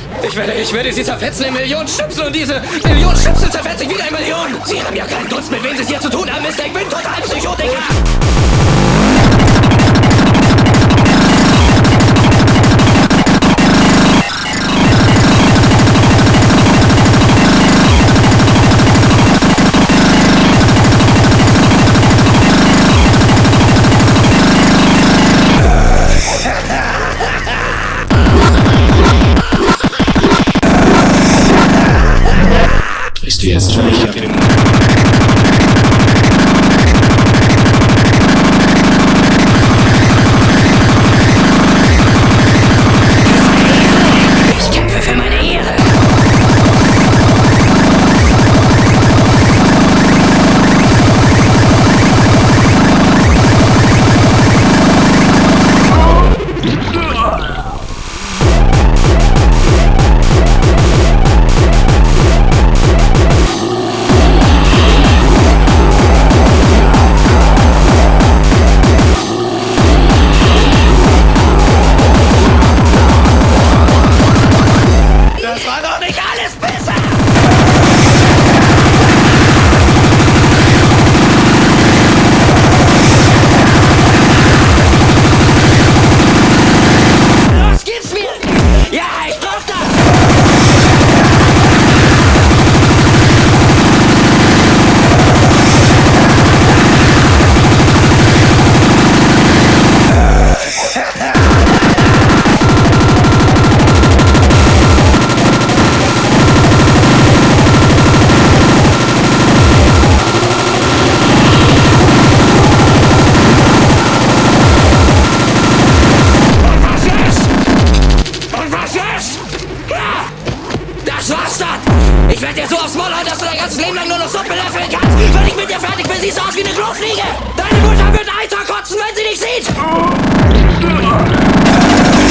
Ich werde sie zerfetzen in Millionen Schnipsel und diese Millionen Schnipsel zerfetze ich wieder in Millionen. Sie haben ja keinen Dunst, mit wem Sie es hier zu tun haben, Mister. Ich bin total Psychotiker. Bist du jetzt völlig auf dem... Ich kämpfe für meine Ehre. Das war doch nicht alles besser! Los, gib's mir! Ja, ich brauch das! Und was ist? Ja! Das war's dann! Ich werde dir so aufs Maul hauen, dass du dein ganzes Leben lang nur noch Suppe löffeln kannst! Wenn ich mit dir fertig bin, siehst du aus wie eine Klofliege! Deine Mutter wird Eiter kotzen, wenn sie dich sieht!